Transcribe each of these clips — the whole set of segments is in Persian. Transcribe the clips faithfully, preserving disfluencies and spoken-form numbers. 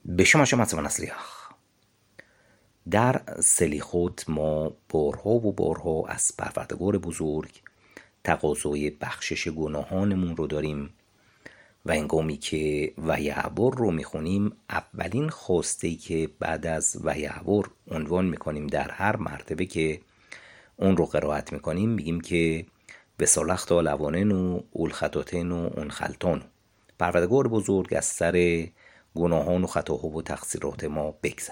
به شما شما نسلیخ. در سلیخوت ما بارها و بارها از پروردگار بزرگ تقاضای بخشش گناهانمون رو داریم و هنگامی که ویعبر رو میخونیم اولین خواسته که بعد از ویعبر عنوان میکنیم در هر مرتبه که اون رو قرائت میکنیم میگیم که بسالخت لوانن و اول خطاتن و اون خلطان. پروردگار بزرگ از سر گناهان و خطاها و تقصیرات ما بگذر.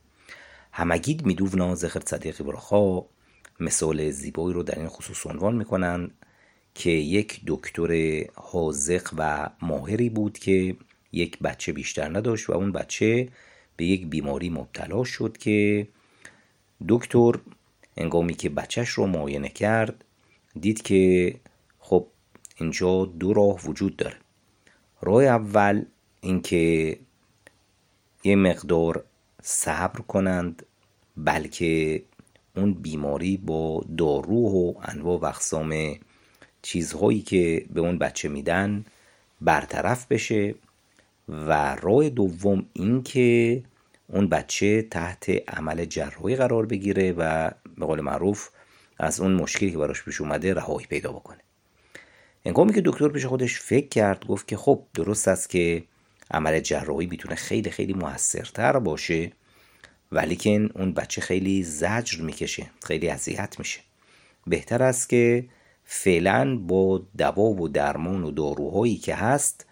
همگید میدوونا زخر صدیق براخا مثال زیبایی رو در این خصوص عنوان میکنن که یک دکتر حاذق و ماهری بود که یک بچه بیشتر نداشت و اون بچه به یک بیماری مبتلا شد که دکتر هنگامی که بچهش رو معاینه کرد دید که خب اینجا دو راه وجود داره. راه اول این که یه مقدار صبر کنند بلکه اون بیماری با دارو و انواع و اقسام چیزهایی که به اون بچه میدن برطرف بشه، و راه دوم این که اون بچه تحت عمل جراحی قرار بگیره و به قول معروف از اون مشکلی که براش پیش اومده رهایی پیدا بکنه. هنگامی که دکتر پیش خودش فکر کرد گفت که خب درست است که عمل جراحی میتونه خیلی خیلی موثرتر باشه، ولیکن اون بچه خیلی زجر میکشه، خیلی اذیت میشه. بهتر است که فعلا با دوا و درمان و داروهایی که هست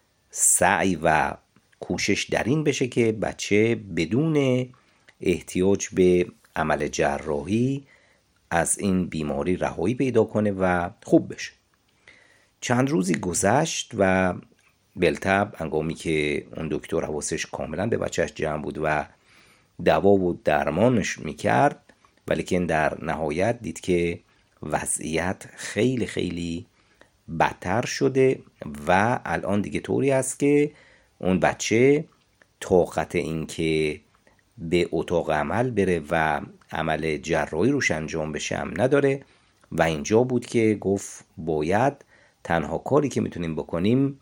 سعی و کوشش در این بشه که بچه بدون احتیاج به عمل جراحی از این بیماری رهایی پیدا کنه و خوب بشه. چند روزی گذشت و بالطبع هنگامی که اون دکتر حواسش کاملا به بچهش جمع بود و دوا و درمانش میکرد، ولیکن در نهایت دید که وضعیت خیلی خیلی بدتر شده و الان دیگه طوری است که اون بچه طاقت این که به اتاق عمل بره و عمل جراحی روش انجام بشه هم نداره. و اینجا بود که گفت باید تنها کاری که میتونیم بکنیم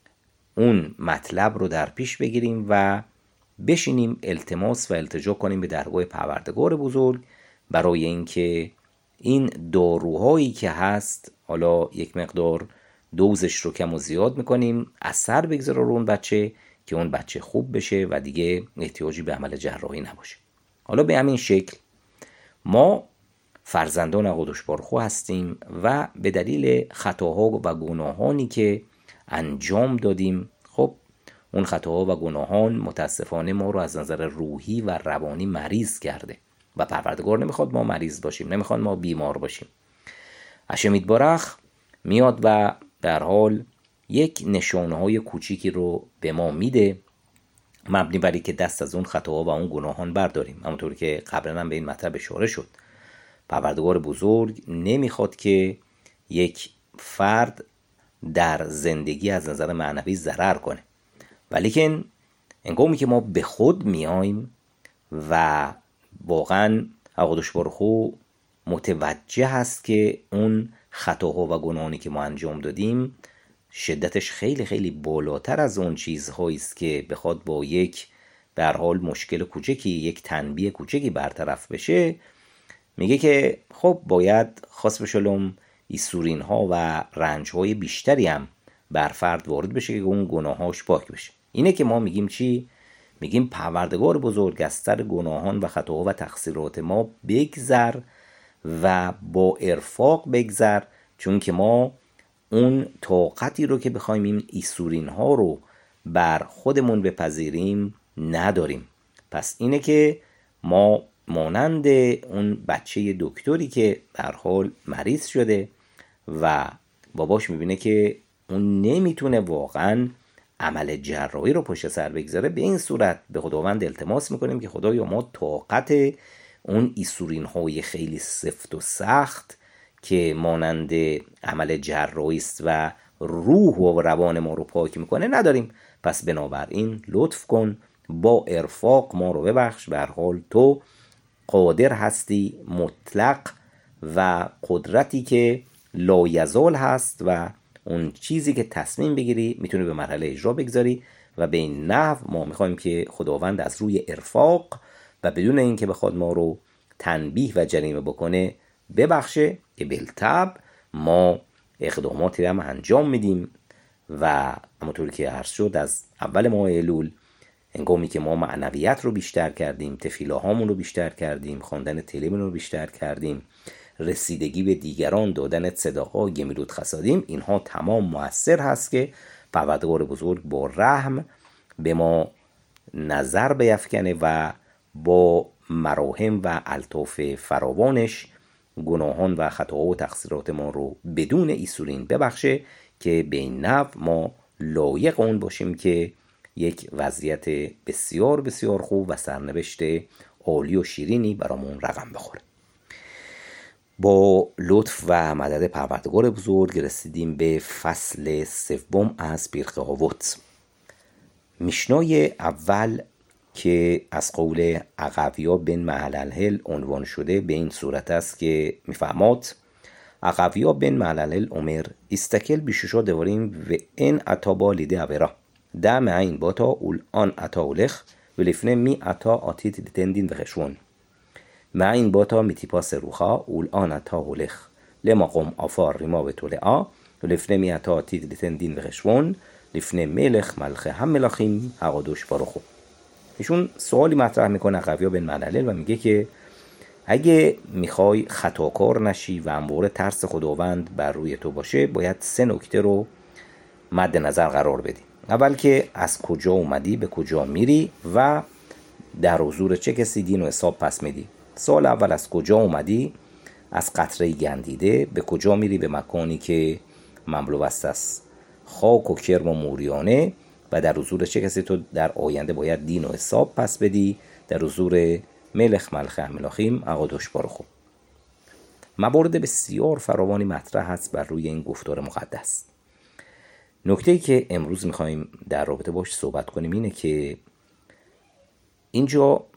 اون مطلب رو در پیش بگیریم و بشینیم التماس و التجا کنیم به درگاه پروردگار بزرگ برای اینکه این داروهایی که هست حالا یک مقدار دوزش رو کم و زیاد میکنیم اثر بگذاره رو اون بچه که اون بچه خوب بشه و دیگه احتیاجی به عمل جراحی نباشه. حالا به همین شکل ما فرزندان قدوس بارخو هستیم و به دلیل خطاها و گناهانی که انجام دادیم، خب اون خطاها و گناهان متاسفانه ما رو از نظر روحی و روانی مریض کرده و پروردگار نمیخواد ما مریض باشیم، نمیخواد ما بیمار باشیم. هشم یتبارک میاد و در حال یک نشانه های کوچیکی رو به ما میده مبنی بر که دست از اون خطاها و اون گناهان برداریم. همونطور که قبلا هم به این مطلب اشاره شد، پروردگار بزرگ نمیخواد که یک فرد در زندگی از نظر معنوی ضرر کنه، ولیکن هنگامی که ما به خود میایم و واقعا قدوس بارخو متوجه هست که اون خطاها و گناهانی که ما انجام دادیم شدتش خیلی خیلی بالاتر از اون چیزهایی است که بخواد با یک به هر حال مشکل کوچکی، یک تنبیه کوچکی برطرف بشه، میگه که خب باید خاص بشلم ایسورین ها و رنج های بیشتری هم بر فرد وارد بشه که اون گناهاش پاک بشه. اینه که ما میگیم چی؟ میگیم پروردگار بزرگ از سر گناهان و خطاها و تقصیرات ما بگذر و با ارفاق بگذر، چون که ما اون طاقتی رو که بخوایم این ایسورین ها رو بر خودمون بپذیریم نداریم. پس اینه که ما مانند اون بچه دکتری که در حال مریض شده و باباش میبینه که اون نمیتونه واقعا عمل جراحی رو پشت سر بگذاره، به این صورت به خداوند التماس میکنیم که خدایا ما طاقت اون ایسورین های خیلی سفت و سخت که مانند عمل جراحی است و روح و روان ما رو پاک میکنه نداریم. پس بنابراین لطف کن با ارفاق ما رو ببخش، به هر حال تو قادر هستی مطلق و قدرتی که لایزال هست و اون چیزی که تصمیم بگیری میتونی به مرحله اجرا بگذاری و به این نحو ما میخوایم که خداوند از روی ارفاق و بدون اینکه بخواد ما رو تنبیه و جریمه بکنه ببخشه که بالطبع ما اقداماتی هم انجام میدیم و همونطور که عرض شد از اول ماه الول هنگامی که ما معنویت رو بیشتر کردیم، تفیلاهامون رو بیشتر کردیم، خواندن تلیمون رو بیشتر کردیم، رسیدگی به دیگران، دادن صدقه، گمیلود خسادیم، اینها تمام مؤثر هست که پروردگار بزرگ با رحم به ما نظر بیفکنه و با مراهم و الطاف فراوانش گناهان و خطاها و تقصیرات ما رو بدون ایسولین ببخشه که به این نحو ما لایق اون باشیم که یک وضعیت بسیار بسیار خوب و سرنوشت عالی و شیرینی برامون رقم بخوره. با لطف و مدد پروردگار بزرگ رسیدیم به فصل سوم از پرکه هاوت. میشنای اول که از قول عقویا بن مهللهل عنوان شده به این صورت است که میفهماد عقویا بن مهللهل عمر استکل بیشوشا دواریم و این عطابا لیده اویرا دم این باتا اول آن عطا اولخ و لفنه می عطا آتیت دیتندین و خشون ما این باتا می تیپاس روخا اول آن عطا اولخ لما قم آفار ریما و طولعا و لفنه می عطا آتیت دیتندین و خشون لفنه ملخ ملخه هم ملاخیم حقادوش بارخو. ایشون سوالی مطرح میکنه عقویا بن مهللهل و میگه که اگه میخوای خطاکار نشی و امور ترس خداوند بر روی تو باشه باید سه نکته رو مد نظر قرار بدی. اول که از کجا اومدی به کجا میری و در حضور چه کسی دین و حساب پس میدی. سوال اول از کجا اومدی؟ از قطره گندیده به کجا میری؟ به مکانی که مملو است از خاک و کرم و موریانه و در حضور چه کسی تو در آینده باید دین و حساب پس بدی؟ در حضور ملخ ملخه ملاخیم عقادوش بارخو. موارد بسیار فراوانی مطرح هست بر روی این گفتار مقدس. نکته‌ای که امروز میخوایم در رابطه باش صحبت کنیم اینه که اینجا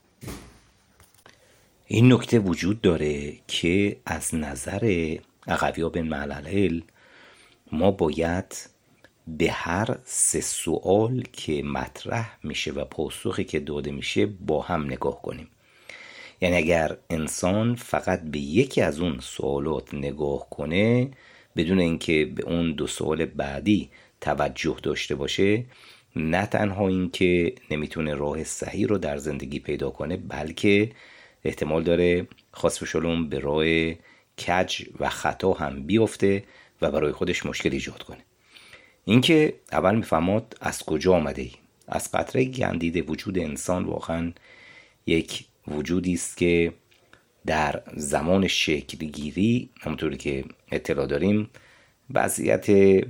این نکته وجود داره که از نظر عقویا بن مهللهل ما باید به هر سه سوال که مطرح میشه و پاسخی که داده میشه با هم نگاه کنیم. یعنی اگر انسان فقط به یکی از اون سوالات نگاه کنه بدون اینکه به اون دو سوال بعدی توجه داشته باشه، نه تنها این که نمیتونه راه صحیح رو در زندگی پیدا کنه بلکه احتمال داره خاص به شلوم به راه کج و خطا هم بیفته و برای خودش مشکل ایجاد کنه. اینکه اول میفهماد از کجا آمده ای. از قطره گندیده وجود انسان واقعا یک وجودی است که در زمان شکل گیری همونطوری که اطلاع داریم وضعیت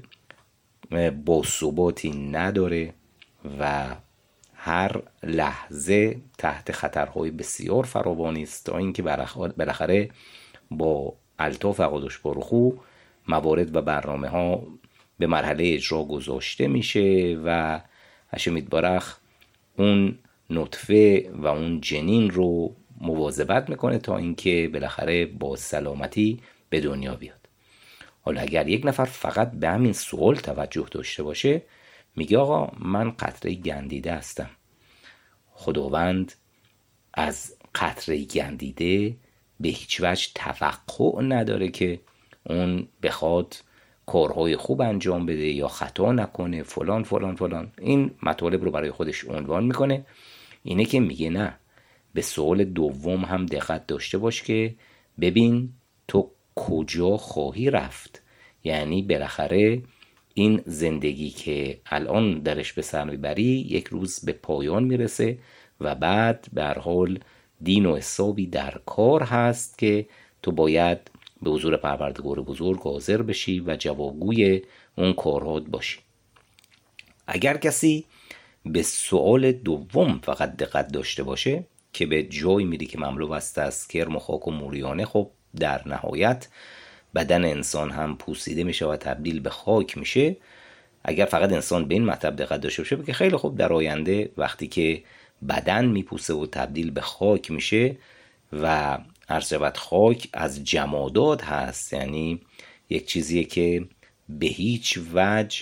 باثباتی نداره و هر لحظه تحت خطرهای بسیار فراوانی است تا اینکه بالاخره با الطاف عقادوش بارخو موارد و برنامه ها به مرحله اجرا گذاشته میشه و هشم یتبارک اون نطفه و اون جنین رو مواظبت میکنه تا اینکه بالاخره با سلامتی به دنیا بیاد. حالا اگر یک نفر فقط به همین سوال توجه داشته باشه میگه آقا من قطره گندیده هستم. خداوند از قطره گندیده به هیچ وجه توقع نداره که اون بخواد کارهای خوب انجام بده یا خطا نکنه فلان فلان فلان. این مطالب رو برای خودش عنوان میکنه. اینه که میگه نه، به سوال دوم هم دقت داشته باش که ببین تو کجا خواهی رفت. یعنی بالاخره این زندگی که الان درش به سر میبری یک روز به پایان میرسه و بعد به هر حال دین و حسابی در کار هست که تو باید به حضور پروردگار بزرگ حاضر بشی و جوابگوی اون کارهات باشی. اگر کسی به سوال دوم فقط دقت داشته باشه که به جای میری که مملو است از کرم و خاک و موریانه، خب در نهایت بدن انسان هم پوسیده میشه و تبدیل به خاک میشه. اگر فقط انسان به این مطلب دقت داشته باشه که خیلی خوب در آینده وقتی که بدن میپوسه و تبدیل به خاک میشه و ارجبت خاک از جمادات هست، یعنی یک چیزیه که به هیچ وجه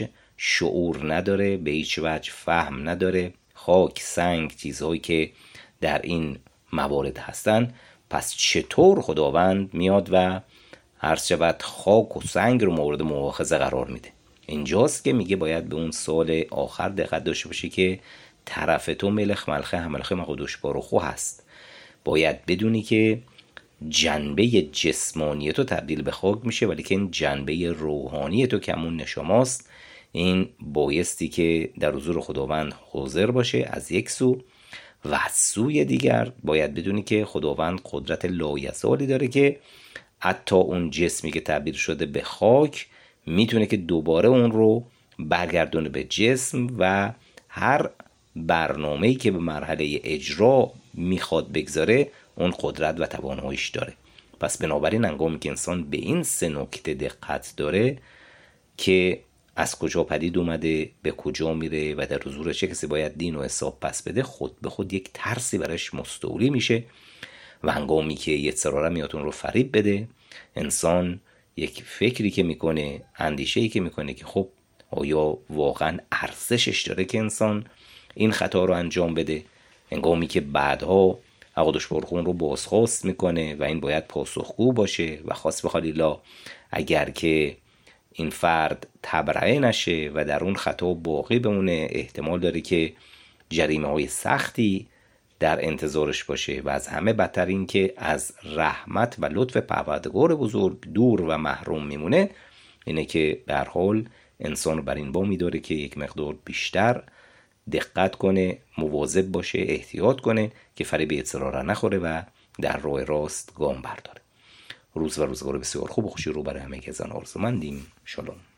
شعور نداره، به هیچ وجه فهم نداره. خاک، سنگ، چیزهایی که در این موارد هستن، پس چطور خداوند میاد و عرض شود خاک و سنگ رو مورد مؤاخذه قرار میده؟ اینجاست که میگه باید به اون سال آخر دقت داشته باشی که طرف تو ملخ ملخه هملخه مقدوش باروخو هست. باید بدونی که جنبه جسمانی تو تبدیل به خاک میشه، ولی که این جنبه روحانی تو که همون نشماست، این بایستی که در حضور خداوند حاضر باشه از یک سو، و از سوی دیگر باید بدونی که خداوند قدرت لایزالی داره که حتی اون جسمی که تبدیل شده به خاک میتونه که دوباره اون رو برگردونه به جسم و هر برنامه‌ای که به مرحله اجرا میخواد بگذاره اون قدرت و تواناییش داره. پس بنابراین هنگامی که انسان به این سه نکته دقت داره که از کجا پدید اومده، به کجا میره و در حضور چه کسی باید دین و حساب پس بده، خود به خود یک ترسی برش مستولی میشه و هنگامی که یه سراره میاد اون رو فریب بده، انسان یک فکری که میکنه، اندیشه‌ای که میکنه که خب آیا واقعا ارزشش داره که انسان این خطا رو انجام بده، هنگامی که بعدها عقدش برخون رو بازخواست میکنه و این باید پاسخگو باشه و خاص بخواد الا اگر که این فرد تبرئه نشه و در اون خطا باقی بمونه، احتمال داره که جریمه های سختی در انتظارش باشه و از همه بدتر این که از رحمت و لطف پروردگار بزرگ دور و محروم میمونه. اینه که به هر حال انسان رو بر این با میداره که یک مقدار بیشتر دقت کنه، مواظب باشه، احتیاط کنه که فریب اضطرار نخوره و در راه راست گام برداره. روز و روزگار بسیار خوب و خوشی رو برای همه که زن آرزومندیم. شالوم.